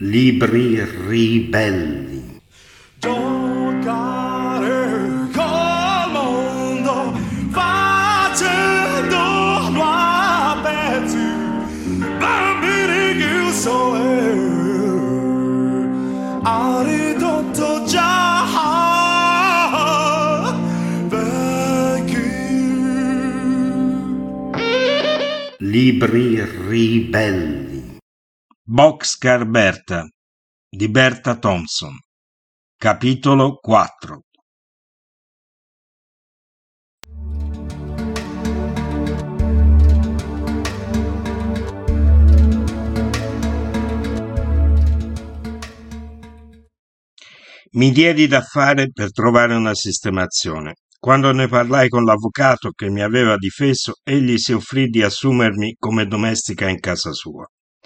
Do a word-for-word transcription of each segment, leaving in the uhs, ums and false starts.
Libri ribelli. Giocare col mondo facendolo a pezzi, bambini chiusi ha ridotto già vecchi. Libri ribelli. Boxcar Bertha di Bertha Thompson. Capitolo quattro. Mi diedi da fare per trovare una sistemazione. Quando ne parlai con l'avvocato che mi aveva difeso, egli si offrì di assumermi come domestica in casa sua.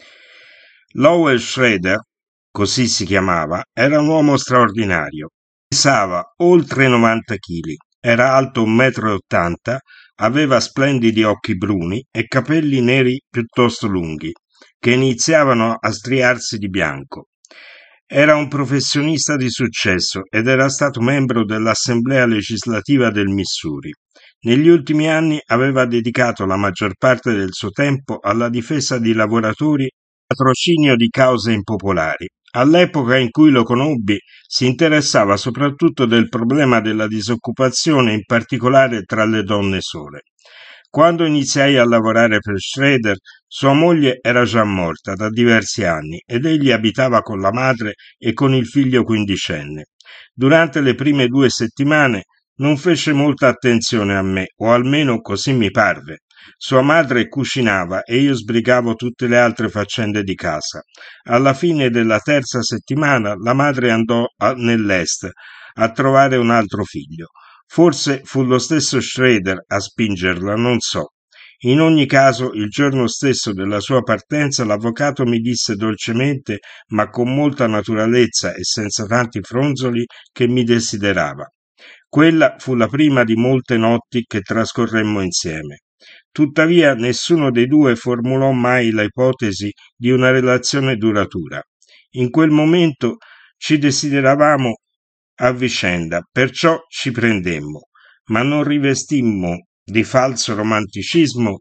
Lowell Schrader, così si chiamava, era un uomo straordinario. Pesava oltre novanta chili, era alto un metro e ottanta, aveva splendidi occhi bruni e capelli neri piuttosto lunghi, che iniziavano a striarsi di bianco. Era un professionista di successo ed era stato membro dell'Assemblea legislativa del Missouri. Negli ultimi anni aveva dedicato la maggior parte del suo tempo alla difesa di lavoratori e patrocinio di cause impopolari. All'epoca in cui lo conobbi si interessava soprattutto del problema della disoccupazione, in particolare tra le donne sole. Quando iniziai a lavorare per Schrader, sua moglie era già morta da diversi anni ed egli abitava con la madre e con il figlio quindicenne. Durante le prime due settimane non fece molta attenzione a me, o almeno così mi parve. Sua madre cucinava e io sbrigavo tutte le altre faccende di casa. Alla fine della terza settimana la madre andò a, nell'est a trovare un altro figlio. Forse fu lo stesso Schrader a spingerla, non so. In ogni caso, il giorno stesso della sua partenza, l'avvocato mi disse dolcemente, ma con molta naturalezza e senza tanti fronzoli, che mi desiderava. Quella fu la prima di molte notti che trascorremmo insieme. Tuttavia nessuno dei due formulò mai l'ipotesi di una relazione duratura. In quel momento ci desideravamo a vicenda, perciò ci prendemmo, ma non rivestimmo di falso romanticismo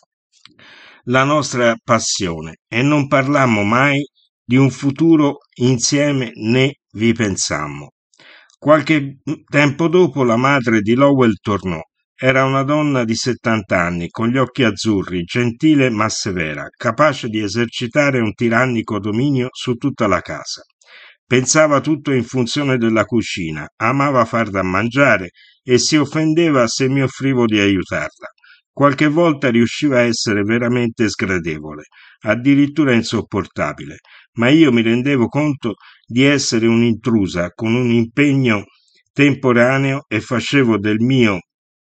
la nostra passione e non parlammo mai di un futuro insieme né vi pensammo. Qualche tempo dopo la madre di Lowell tornò. Era una donna di settanta anni, con gli occhi azzurri, gentile ma severa, capace di esercitare un tirannico dominio su tutta la casa. Pensava tutto in funzione della cucina, amava far da mangiare e si offendeva se mi offrivo di aiutarla. Qualche volta riusciva a essere veramente sgradevole, addirittura insopportabile, ma io mi rendevo conto di essere un'intrusa con un impegno temporaneo e facevo del mio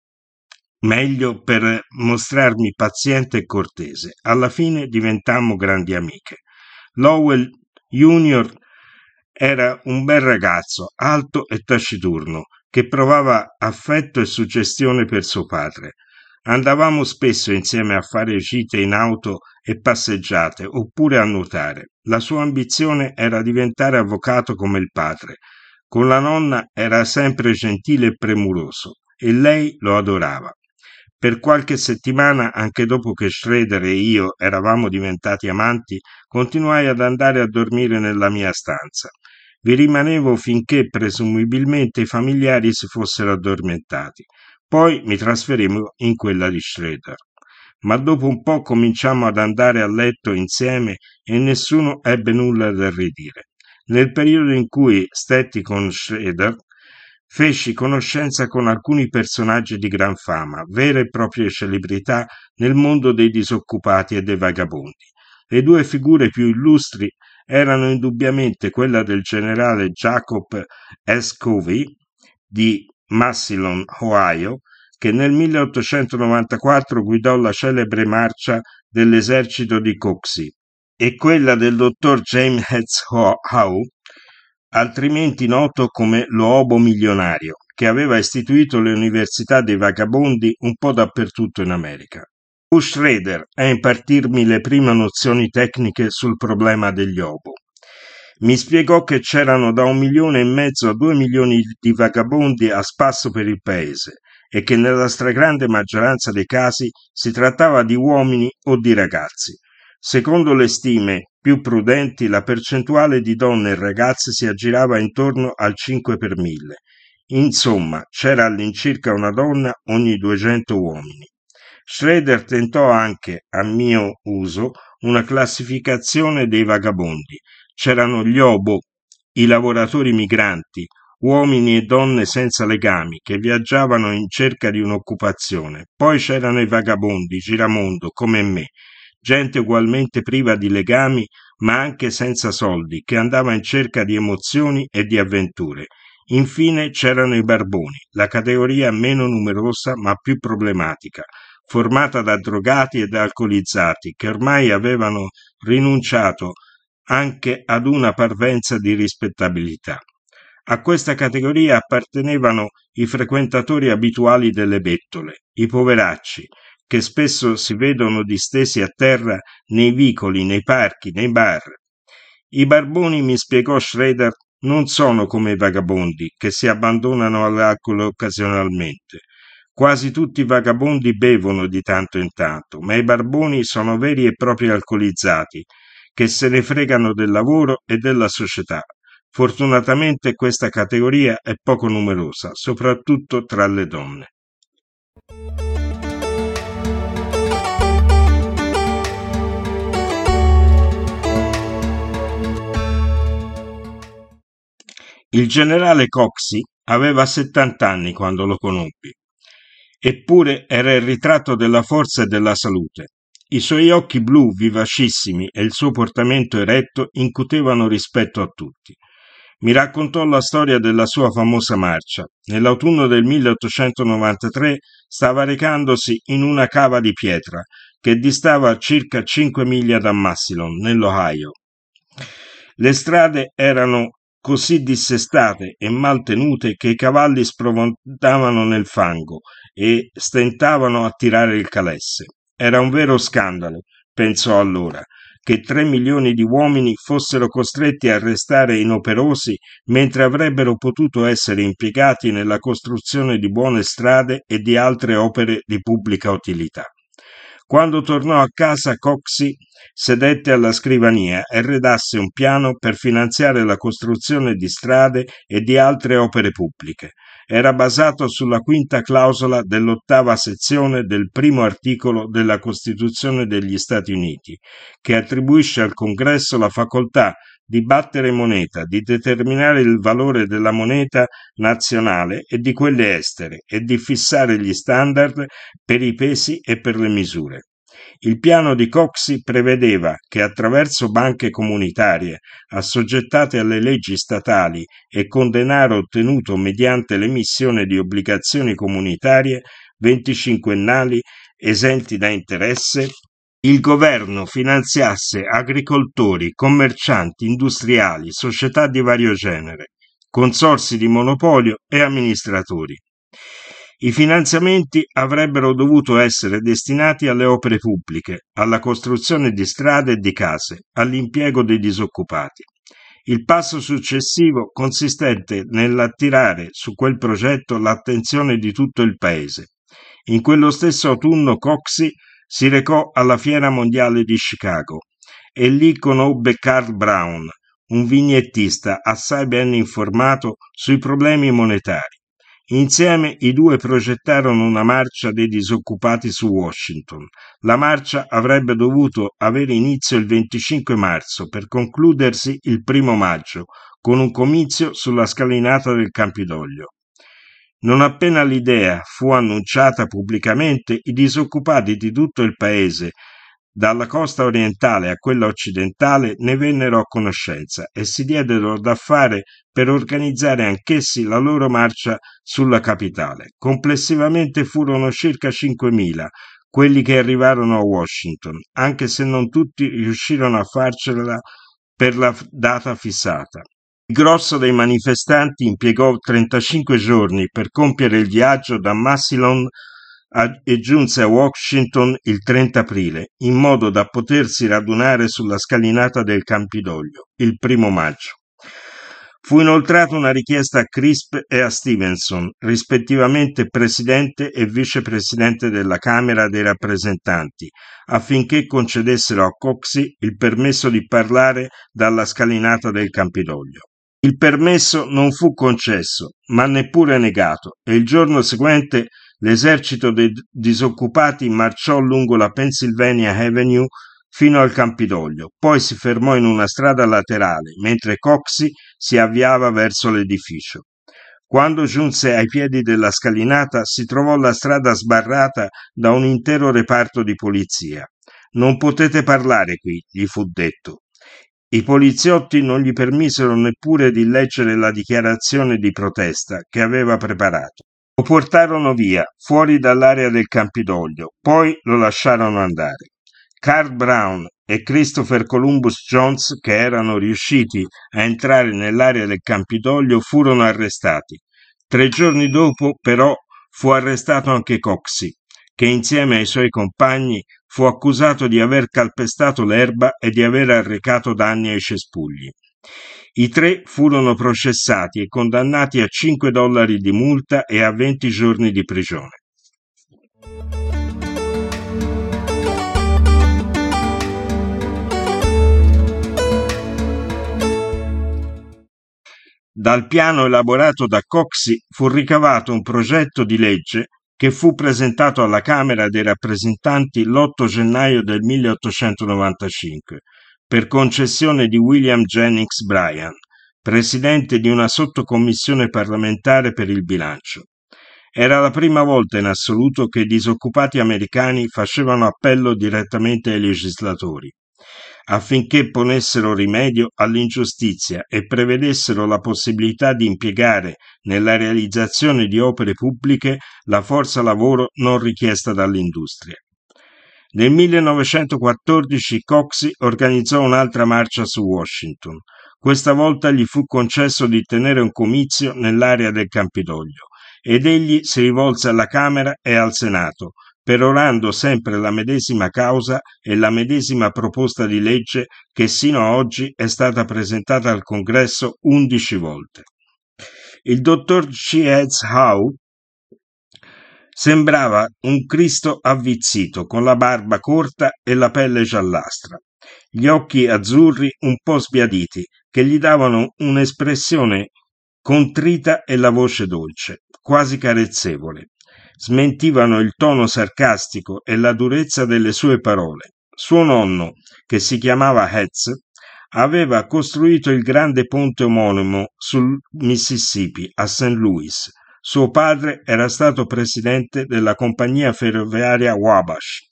meglio per mostrarmi paziente e cortese. Alla fine diventammo grandi amiche. Lowell Junior era un bel ragazzo, alto e taciturno, che provava affetto e suggestione per suo padre. Andavamo spesso insieme a fare gite in auto e passeggiate, oppure a nuotare. La sua ambizione era diventare avvocato come il padre. Con la nonna era sempre gentile e premuroso, e lei lo adorava. Per qualche settimana, anche dopo che Schrader e io eravamo diventati amanti, continuai ad andare a dormire nella mia stanza. Vi rimanevo finché presumibilmente i familiari si fossero addormentati. Poi mi trasferivo in quella di Schrader. Ma dopo un po' cominciammo ad andare a letto insieme e nessuno ebbe nulla da ridire. Nel periodo in cui stetti con Schrader, feci conoscenza con alcuni personaggi di gran fama, vere e proprie celebrità nel mondo dei disoccupati e dei vagabondi. Le due figure più illustri erano indubbiamente quella del generale Jacob S. Covey di Massillon, Ohio, che nel milleottocentonovantaquattro guidò la celebre marcia dell'esercito di Coxey, e quella del dottor James Howe, altrimenti noto come lo Obo milionario, che aveva istituito le università dei vagabondi un po' dappertutto in America. Fu Schrader a impartirmi le prime nozioni tecniche sul problema degli obo. Mi spiegò che c'erano da un milione e mezzo a due milioni di vagabondi a spasso per il paese e che nella stragrande maggioranza dei casi si trattava di uomini o di ragazzi. Secondo le stime più prudenti, la percentuale di donne e ragazze si aggirava intorno al cinque per mille. Insomma, c'era all'incirca una donna ogni duecento uomini. Schroeder tentò anche, a mio uso, una classificazione dei vagabondi. C'erano gli obo, i lavoratori migranti, uomini e donne senza legami che viaggiavano in cerca di un'occupazione. Poi c'erano i vagabondi, giramondo, come me, gente ugualmente priva di legami ma anche senza soldi, che andava in cerca di emozioni e di avventure. Infine c'erano i barboni, la categoria meno numerosa ma più problematica, formata da drogati ed alcolizzati che ormai avevano rinunciato anche ad una parvenza di rispettabilità. A questa categoria appartenevano i frequentatori abituali delle bettole, i poveracci, che spesso si vedono distesi a terra nei vicoli, nei parchi, nei bar. I barboni, mi spiegò Schroeder, non sono come i vagabondi, che si abbandonano all'alcol occasionalmente. Quasi tutti i vagabondi bevono di tanto in tanto, ma i barboni sono veri e propri alcolizzati, che se ne fregano del lavoro e della società. Fortunatamente questa categoria è poco numerosa, soprattutto tra le donne. Il generale Coxey aveva settanta anni quando lo conobbi, eppure era il ritratto della forza e della salute. I suoi occhi blu vivacissimi e il suo portamento eretto incutevano rispetto a tutti. Mi raccontò la storia della sua famosa marcia. Nell'autunno del milleottocentonovantatré stava recandosi in una cava di pietra che distava circa cinque miglia da Massillon, nell'Ohio. Le strade erano così dissestate e mal tenute che i cavalli sprofondavano nel fango e stentavano a tirare il calesse. Era un vero scandalo, pensò allora, che tre milioni di uomini fossero costretti a restare inoperosi mentre avrebbero potuto essere impiegati nella costruzione di buone strade e di altre opere di pubblica utilità. Quando tornò a casa, Coxey sedette alla scrivania e redasse un piano per finanziare la costruzione di strade e di altre opere pubbliche. Era basato sulla quinta clausola dell'ottava sezione del primo articolo della Costituzione degli Stati Uniti, che attribuisce al Congresso la facoltà di battere moneta, di determinare il valore della moneta nazionale e di quelle estere e di fissare gli standard per i pesi e per le misure. Il piano di Coxey prevedeva che attraverso banche comunitarie assoggettate alle leggi statali e con denaro ottenuto mediante l'emissione di obbligazioni comunitarie venticinquennali esenti da interesse, il governo finanziasse agricoltori, commercianti, industriali, società di vario genere, consorzi di monopolio e amministratori. I finanziamenti avrebbero dovuto essere destinati alle opere pubbliche, alla costruzione di strade e di case, all'impiego dei disoccupati. Il passo successivo consistette nell'attirare su quel progetto l'attenzione di tutto il paese. In quello stesso autunno Coxey si recò alla Fiera Mondiale di Chicago e lì conobbe Karl Brown, un vignettista assai ben informato sui problemi monetari. Insieme i due progettarono una marcia dei disoccupati su Washington. La marcia avrebbe dovuto avere inizio il venticinque marzo per concludersi il primo maggio, con un comizio sulla scalinata del Campidoglio. Non appena l'idea fu annunciata pubblicamente, i disoccupati di tutto il paese, dalla costa orientale a quella occidentale, ne vennero a conoscenza e si diedero da fare per organizzare anch'essi la loro marcia sulla capitale. Complessivamente furono circa cinquemila quelli che arrivarono a Washington, anche se non tutti riuscirono a farcela per la data fissata. Il grosso dei manifestanti impiegò trentacinque giorni per compiere il viaggio da Massillon a- e giunse a Washington il trenta aprile, in modo da potersi radunare sulla scalinata del Campidoglio il primo maggio. Fu inoltrata una richiesta a Crisp e a Stevenson, rispettivamente presidente e vicepresidente della Camera dei rappresentanti, affinché concedessero a Coxey il permesso di parlare dalla scalinata del Campidoglio. Il permesso non fu concesso, ma neppure negato, e il giorno seguente l'esercito dei disoccupati marciò lungo la Pennsylvania Avenue fino al Campidoglio, poi si fermò in una strada laterale, mentre Coxey si avviava verso l'edificio. Quando giunse ai piedi della scalinata, si trovò la strada sbarrata da un intero reparto di polizia. «Non potete parlare qui», gli fu detto. I poliziotti non gli permisero neppure di leggere la dichiarazione di protesta che aveva preparato. Lo portarono via, fuori dall'area del Campidoglio, poi lo lasciarono andare. Carl Brown e Christopher Columbus Jones, che erano riusciti a entrare nell'area del Campidoglio, furono arrestati. Tre giorni dopo, però, fu arrestato anche Coxey, che insieme ai suoi compagni fu accusato di aver calpestato l'erba e di aver arrecato danni ai cespugli. I tre furono processati e condannati a cinque dollari di multa e a venti giorni di prigione. Dal piano elaborato da Coxey fu ricavato un progetto di legge che fu presentato alla Camera dei rappresentanti l'otto gennaio del milleottocentonovantacinque per concessione di William Jennings Bryan, presidente di una sottocommissione parlamentare per il bilancio. Era la prima volta in assoluto che i disoccupati americani facevano appello direttamente ai legislatori, affinché ponessero rimedio all'ingiustizia e prevedessero la possibilità di impiegare nella realizzazione di opere pubbliche la forza lavoro non richiesta dall'industria. Nel millenovecentoquattordici Coxey organizzò un'altra marcia su Washington. Questa volta gli fu concesso di tenere un comizio nell'area del Campidoglio ed egli si rivolse alla Camera e al Senato, perorando sempre la medesima causa e la medesima proposta di legge che sino a oggi è stata presentata al Congresso undici volte. Il dottor C. S. Howe sembrava un Cristo avvizzito, con la barba corta e la pelle giallastra, gli occhi azzurri un po' sbiaditi, che gli davano un'espressione contrita e la voce dolce, quasi carezzevole. Smentivano il tono sarcastico e la durezza delle sue parole. Suo nonno, che si chiamava Hetz, aveva costruito il grande ponte omonimo sul Mississippi a Saint Louis. Suo padre era stato presidente della compagnia ferroviaria Wabash.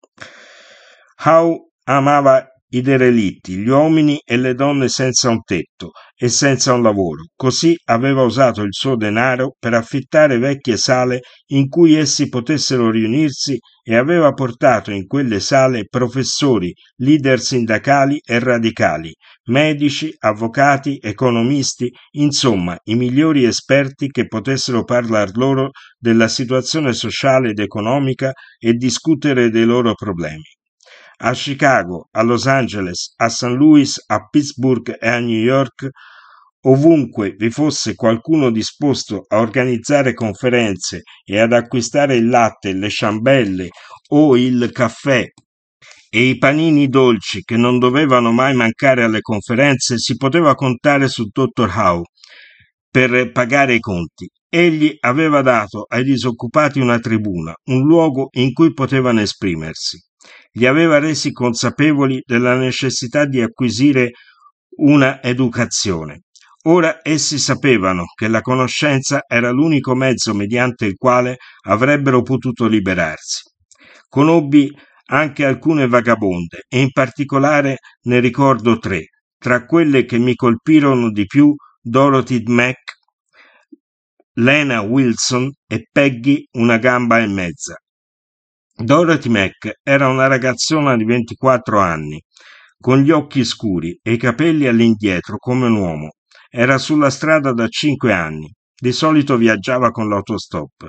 Howe amava i derelitti, gli uomini e le donne senza un tetto e senza un lavoro. Così aveva usato il suo denaro per affittare vecchie sale in cui essi potessero riunirsi e aveva portato in quelle sale professori, leader sindacali e radicali, medici, avvocati, economisti, insomma i migliori esperti che potessero parlar loro della situazione sociale ed economica e discutere dei loro problemi. A Chicago, a Los Angeles, a Saint Louis, a Pittsburgh e a New York, ovunque vi fosse qualcuno disposto a organizzare conferenze e ad acquistare il latte, le ciambelle o il caffè e i panini dolci che non dovevano mai mancare alle conferenze, si poteva contare sul dottor Howe per pagare i conti. Egli aveva dato ai disoccupati una tribuna, un luogo in cui potevano esprimersi. Li aveva resi consapevoli della necessità di acquisire una educazione. Ora essi sapevano che la conoscenza era l'unico mezzo mediante il quale avrebbero potuto liberarsi. Conobbi anche alcune vagabonde e in particolare ne ricordo tre, tra quelle che mi colpirono di più Dorothy Mack, Lena Wilson e Peggy una gamba e mezza. Dorothy Mack era una ragazzona di ventiquattro anni, con gli occhi scuri e i capelli all'indietro come un uomo. Era sulla strada da cinque anni. Di solito viaggiava con l'autostop.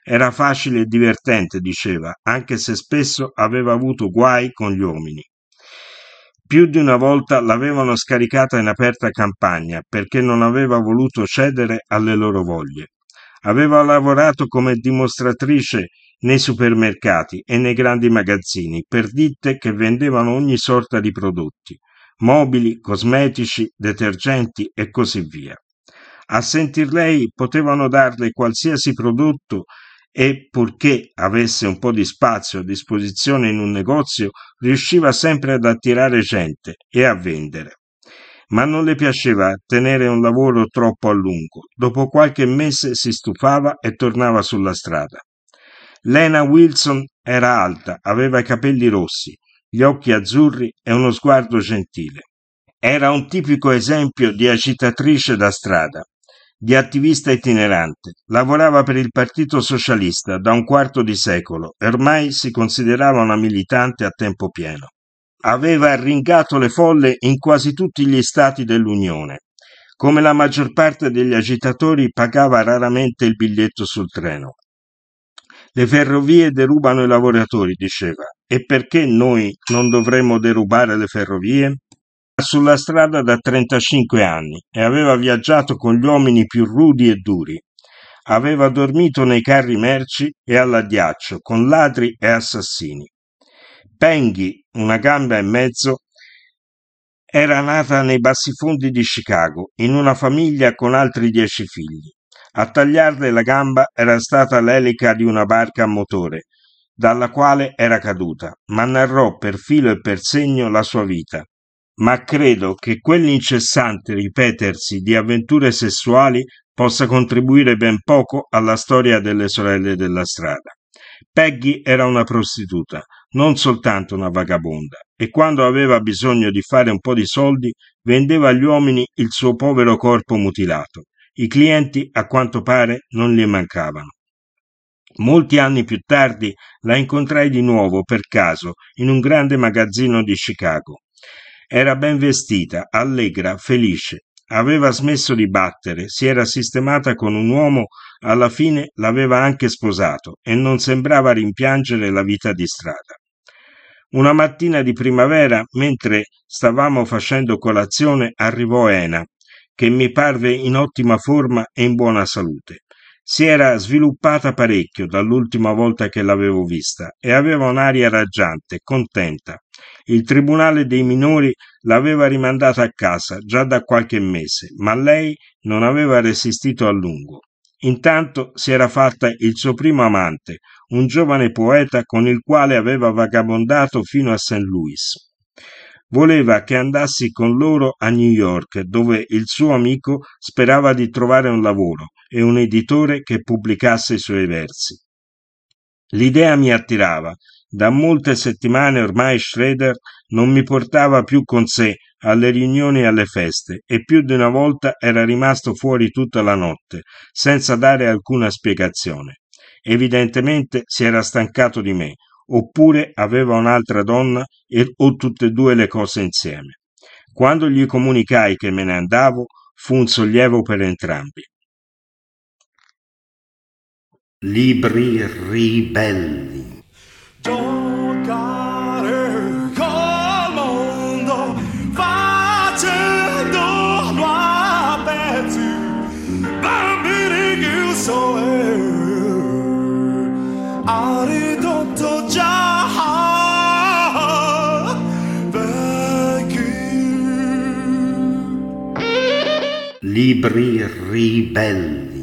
Era facile e divertente, diceva, anche se spesso aveva avuto guai con gli uomini. Più di una volta l'avevano scaricata in aperta campagna perché non aveva voluto cedere alle loro voglie. Aveva lavorato come dimostratrice nei supermercati e nei grandi magazzini per ditte che vendevano ogni sorta di prodotti, mobili, cosmetici, detergenti e così via. A sentir lei potevano darle qualsiasi prodotto e, purché avesse un po' di spazio a disposizione in un negozio, riusciva sempre ad attirare gente e a vendere. Ma non le piaceva tenere un lavoro troppo a lungo. Dopo qualche mese si stufava e tornava sulla strada. Lena Wilson era alta, aveva i capelli rossi, gli occhi azzurri e uno sguardo gentile. Era un tipico esempio di agitatrice da strada, di attivista itinerante. Lavorava per il Partito Socialista da un quarto di secolo e ormai si considerava una militante a tempo pieno. Aveva arringato le folle in quasi tutti gli stati dell'Unione. Come la maggior parte degli agitatori, pagava raramente il biglietto sul treno. Le ferrovie derubano i lavoratori, diceva, e perché noi non dovremmo derubare le ferrovie? Sulla strada da trentacinque anni e aveva viaggiato con gli uomini più rudi e duri. Aveva dormito nei carri merci e all'addiaccio con ladri e assassini. Peggy, una gamba e mezzo, era nata nei bassifondi di Chicago, in una famiglia con altri dieci figli. A tagliarle la gamba era stata l'elica di una barca a motore, dalla quale era caduta, ma narrò per filo e per segno la sua vita. Ma credo che quell'incessante ripetersi di avventure sessuali possa contribuire ben poco alla storia delle sorelle della strada. Peggy era una prostituta, non soltanto una vagabonda, e quando aveva bisogno di fare un po' di soldi vendeva agli uomini il suo povero corpo mutilato. I clienti, a quanto pare, non gli mancavano. Molti anni più tardi la incontrai di nuovo per caso in un grande magazzino di Chicago. Era ben vestita, allegra, felice. Aveva smesso di battere, si era sistemata con un uomo, alla fine l'aveva anche sposato e non sembrava rimpiangere la vita di strada. Una mattina di primavera, mentre stavamo facendo colazione, arrivò Ena, che mi parve in ottima forma e in buona salute. Si era sviluppata parecchio dall'ultima volta che l'avevo vista e aveva un'aria raggiante, contenta. Il tribunale dei minori l'aveva rimandata a casa già da qualche mese, ma lei non aveva resistito a lungo. Intanto si era fatta il suo primo amante, un giovane poeta con il quale aveva vagabondato fino a Saint Louis. Voleva che andassi con loro a New York, dove il suo amico sperava di trovare un lavoro e un editore che pubblicasse i suoi versi. L'idea mi attirava. Da molte settimane ormai Schroeder non mi portava più con sé alle riunioni e alle feste e più di una volta era rimasto fuori tutta la notte, senza dare alcuna spiegazione. Evidentemente si era stancato di me, oppure aveva un'altra donna e, o tutte e due le cose insieme. Quando gli comunicai che me ne andavo, fu un sollievo per entrambi. Libri ribelli. Giocare col mondo facendo a pezzi bambini chiusi ha ridotto già vecchi. Libri ribelli.